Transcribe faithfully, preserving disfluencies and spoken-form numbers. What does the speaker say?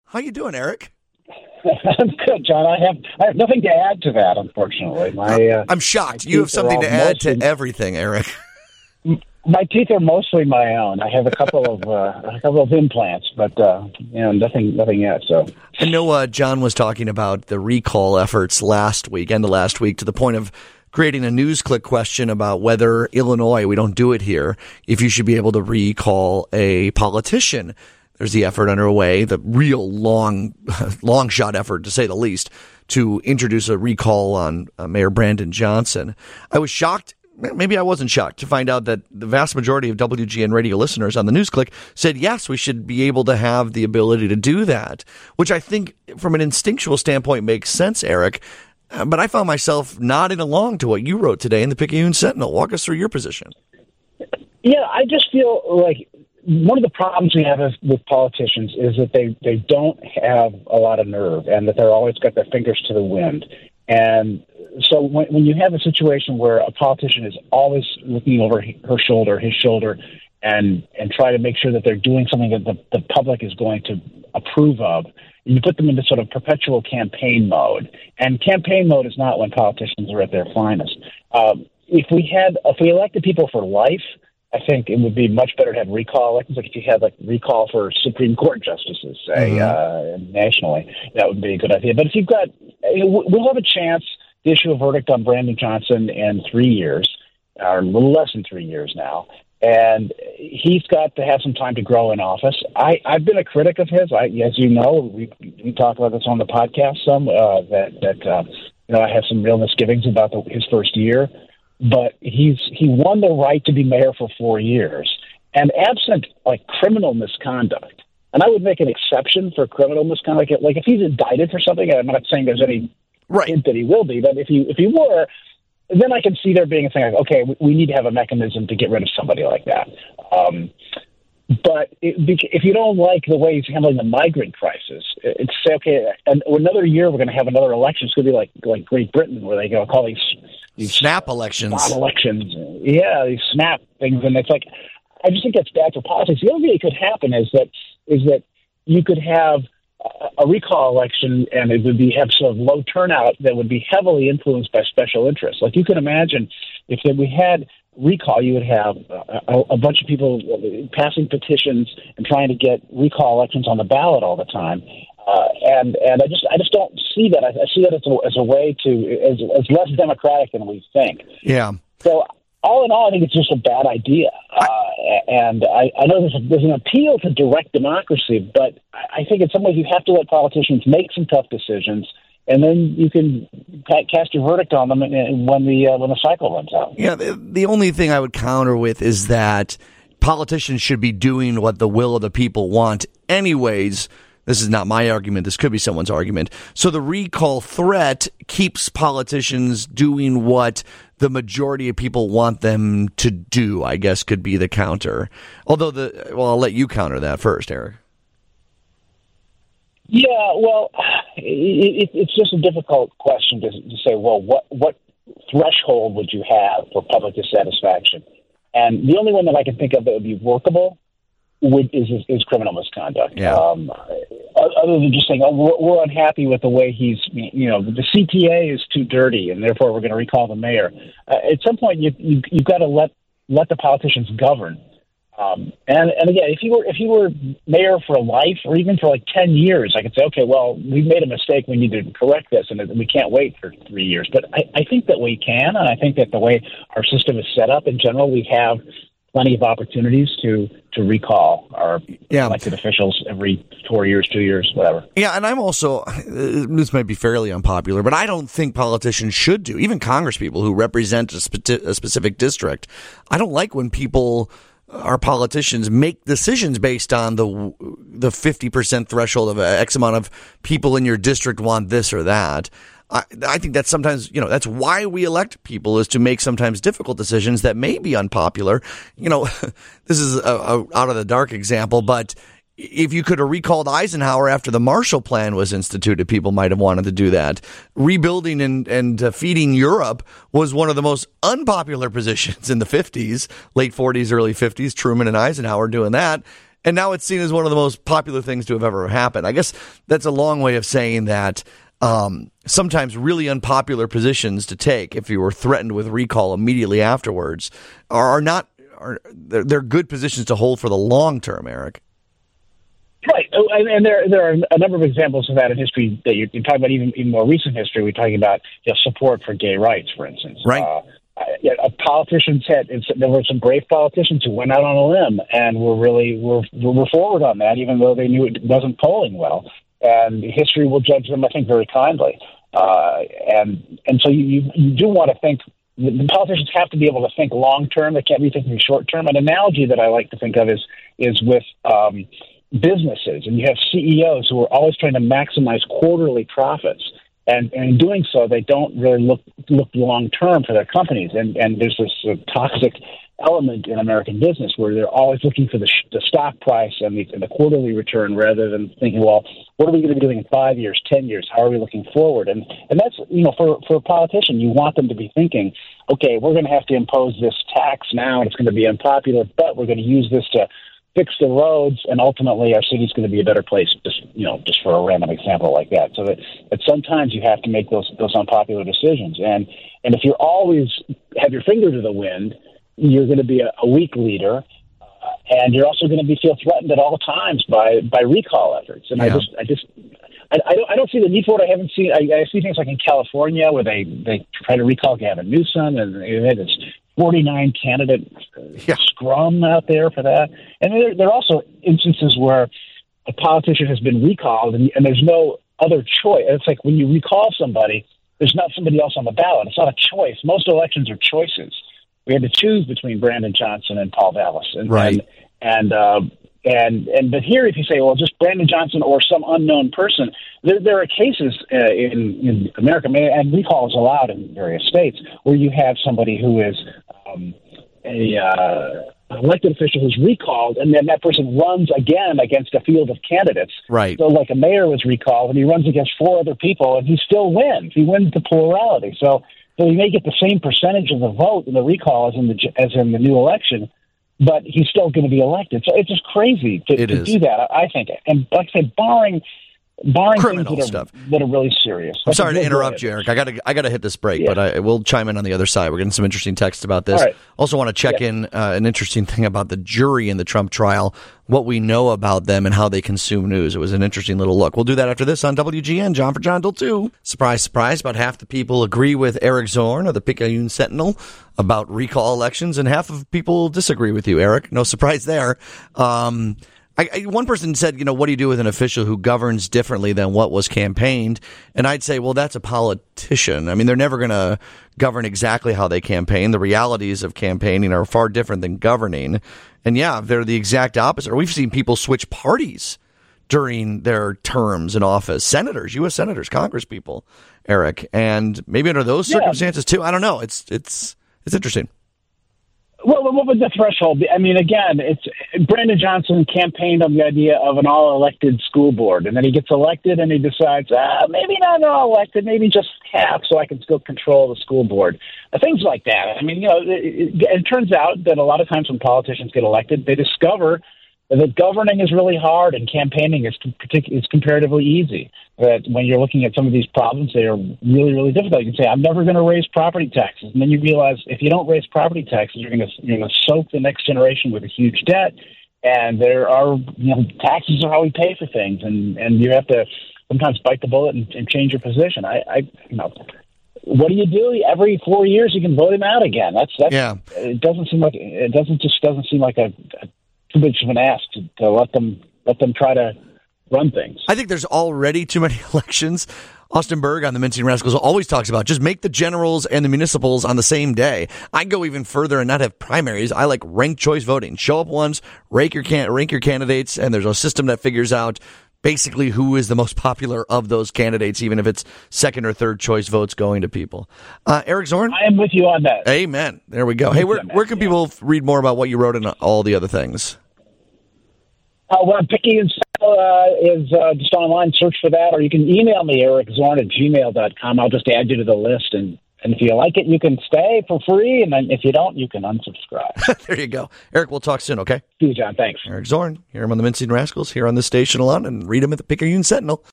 How you doing, Eric? I'm good, John. I have I have nothing to add to that, unfortunately. My uh, I'm shocked. You have something to add mostly, to everything, Eric. My teeth are mostly my own. I have a couple of uh, a couple of implants, but uh, you know, nothing nothing yet. So I know uh, John was talking about the recall efforts last week, end of last week, to the point of creating a news click question about whether Illinois, we don't do it here, if you should be able to recall a politician. There's the effort underway, the real long, long shot effort, to say the least, to introduce a recall on uh, Mayor Brandon Johnson. I was shocked. Maybe I wasn't shocked to find out that the vast majority of W G N radio listeners on the News Click said, yes, we should be able to have the ability to do that, which I think from an instinctual standpoint makes sense, Eric. Uh, but I found myself nodding along to what you wrote today in the Picayune Sentinel. Walk us through your position. Yeah, I just feel like one of the problems we have with politicians is that they, they don't have a lot of nerve and that they're always got their fingers to the wind. And so when, when you have a situation where a politician is always looking over her shoulder, his shoulder, and and try to make sure that they're doing something that the, the public is going to approve of, you put them into sort of perpetual campaign mode. And campaign mode is not when politicians are at their finest. Um, if we had, if we elected people for life, I think it would be much better to have recall elections. Like if you had like recall for Supreme Court justices, say, mm-hmm. uh, nationally, that would be a good idea. But if you've got, we'll have a chance to issue a verdict on Brandon Johnson in three years, or a little less than three years now. And he's got to have some time to grow in office. I, I've been a critic of his. I, as you know, we, we talk about this on the podcast some, uh, that, that uh, you know, I have some real misgivings about the, his first year. But he's he won the right to be mayor for four years. And absent, like, criminal misconduct, and I would make an exception for criminal misconduct. Like, if he's indicted for something, I'm not saying there's any right. hint that he will be, but if he, if he were, then I can see there being a thing like, okay, we, we need to have a mechanism to get rid of somebody like that. Um, but it, if you don't like the way he's handling the migrant crisis, it's say, okay, and another year we're going to have another election. It's going to be like like Great Britain, where they go call these, these snap elections. Snap elections, yeah, these snap things, and it's like, I just think that's bad for politics. The only thing that could happen is that is that you could have a recall election, and it would be have sort of low turnout that would be heavily influenced by special interests. Like you can imagine, if we had recall, you would have a, a bunch of people passing petitions and trying to get recall elections on the ballot all the time. Uh, and and I just I just don't see that. I, I see that as a, as a way to as, as less democratic than we think. Yeah. So all in all, I think it's just a bad idea. Uh, and I, I know there's, a, there's an appeal to direct democracy, but I think in some ways you have to let politicians make some tough decisions, and then you can cast your verdict on them when the uh, when the cycle runs out. Yeah, the, the only thing I would counter with is that politicians should be doing what the will of the people want anyways. This is not my argument. This could be someone's argument. So the recall threat keeps politicians doing what the majority of people want them to do, I guess, could be the counter. Although, the well, I'll let you counter that first, Eric. Yeah, well, it, it's just a difficult question to, to say, well, what, what threshold would you have for public dissatisfaction? And the only one that I can think of that would be workable would, is, is, is criminal misconduct. Yeah. Um, other than just saying, oh, we're, we're unhappy with the way he's, you know, the C T A is too dirty, and therefore we're going to recall the mayor. Uh, at some point, you, you, you've got to let let the politicians govern. Um, and, and again, if you were if you were mayor for life or even for like ten years, I could say, okay, well, we've made a mistake. We need to correct this, and we can't wait for three years. But I, I think that we can, and I think that the way our system is set up in general, we have plenty of opportunities to to recall our yeah. elected officials every four years, two years, whatever. Yeah, and I'm also, this might be fairly unpopular, but I don't think politicians should do, even Congress people who represent a, spe- a specific district. I don't like when people, our politicians, make decisions based on the the fifty percent threshold of X amount of people in your district want this or that. I, I think that's sometimes, you know, that's why we elect people, is to make sometimes difficult decisions that may be unpopular. You know, this is a, a out of the dark example, but if you could have recalled Eisenhower after the Marshall Plan was instituted, people might have wanted to do that. Rebuilding and, and uh, feeding Europe was one of the most unpopular positions in the fifties, late forties, early fifties, Truman and Eisenhower doing that. And now it's seen as one of the most popular things to have ever happened. I guess that's a long way of saying that um, sometimes really unpopular positions to take, if you were threatened with recall immediately afterwards, are, are not are they're, they're good positions to hold for the long term, Eric. Right, oh, and, and there there are a number of examples of that in history that you're, you're talking about. Even even more recent history, we're talking about you know, support for gay rights, for instance. Right. Uh, yeah, politicians had there were some brave politicians who went out on a limb and were really were were forward on that, even though they knew it wasn't polling well. And history will judge them, I think, very kindly. Uh, and and so you you do want to think. The politicians have to be able to think long term. They can't be thinking short term. An analogy that I like to think of is is with um, businesses, and you have C E Os who are always trying to maximize quarterly profits. And, and in doing so, they don't really look look long term for their companies. And and there's this uh, toxic element in American business where they're always looking for the, sh- the stock price and the, and the quarterly return rather than thinking, well, what are we going to be doing in five years, ten years? How are we looking forward? And and that's, you know, for, for a politician, you want them to be thinking, okay, we're going to have to impose this tax now, and it's going to be unpopular, but we're going to use this to fix the roads, and ultimately our city's going to be a better place, just, you know, just for a random example like that. So that, that sometimes you have to make those those unpopular decisions. And and if you're always have your finger to the wind, you're going to be a, a weak leader, uh, and you're also going to be feel threatened at all times by, by recall efforts. And yeah. I just I just I, I don't I don't see the need for it. I haven't seen I, I see things like in California where they, they try to recall Gavin Newsom, and they had this forty-nine candidate yeah. scrum out there for that. And there, there are also instances where a politician has been recalled and, and there's no other choice. It's like when you recall somebody, there's not somebody else on the ballot. It's not a choice. Most elections are choices. We had to choose between Brandon Johnson and Paul Vallas. And, right. And, and, uh, and, and, but here, if you say, well, just Brandon Johnson or some unknown person, there, there are cases uh, in, in America, and recall is allowed in various states, where you have somebody who is um, a uh, elected official who's recalled, and then that person runs again against a field of candidates. Right. So, like a mayor was recalled, and he runs against four other people, and he still wins. He wins the plurality. So, so he may get the same percentage of the vote in the recall as in the as in the new election, but he's still going to be elected. So it's just crazy to, to do that, I think. And like I said, barring barring criminal things that stuff are, that are really serious. I'm sorry to interrupt you, Eric. I got to I got to hit this break, yeah. but I will chime in on the other side. We're getting some interesting texts about this. Right. Also, want to check yeah. in uh, an interesting thing about the jury in the Trump trial, what we know about them and how they consume news. It was an interesting little look. We'll do that after this on W G N. John for John till two. Surprise, surprise. About half the people agree with Eric Zorn of the Picayune Sentinel about recall elections, and half of people disagree with you, Eric. No surprise there. Um, I, I, one person said, you know, what do you do with an official who governs differently than what was campaigned? And I'd say, well, that's a politician. I mean, they're never going to govern exactly how they campaign. The realities of campaigning are far different than governing. And yeah, they're the exact opposite. We've seen people switch parties during their terms in office. Senators, U S senators, congresspeople, Eric. And maybe under those yeah. circumstances too. I don't know. It's, it's, it's interesting. Well, what would the threshold be? I mean, again, it's Brandon Johnson campaigned on the idea of an all-elected school board, and then he gets elected, and he decides, ah, maybe not all elected, maybe just half, so I can still control the school board. Uh, things like that. I mean, you know, it, it, it turns out that a lot of times when politicians get elected, they discover that governing is really hard and campaigning is partic- is comparatively easy. That when you're looking at some of these problems, they are really, really difficult. You can say, I'm never going to raise property taxes. And then you realize if you don't raise property taxes, you're going to you're going to soak the next generation with a huge debt. And there are, you know, taxes are how we pay for things. And, and you have to sometimes bite the bullet and, and change your position. I, I, you know, what do you do? Every four years you can vote him out again. That's, that's yeah. It doesn't seem like, it doesn't just doesn't seem like a, a too much of an ask to, to let them let them try to run things. I think there's already too many elections. Austin Berg on the Mincing Rascals always talks about just make the generals and the municipals on the same day. I go even further and not have primaries. I like ranked choice voting. Show up once, rank your can- rank your candidates, and there's a system that figures out basically who is the most popular of those candidates, even if it's second or third choice votes going to people. Uh, Eric Zorn? I am with you on that. Amen. There we go. Hey, where, where can people read more about what you wrote and all the other things? Uh, well, Picayune uh, is uh, just online. Search for that, or you can email me, eric zorn at gmail dot com. I'll just add you to the list, and And if you like it, you can stay for free. And then if you don't, you can unsubscribe. There you go. Eric, we'll talk soon, okay? See you, John. Thanks. Eric Zorn. Hear him on the Mincing Rascals, here on this station a lot, and read him at the Picayune Sentinel.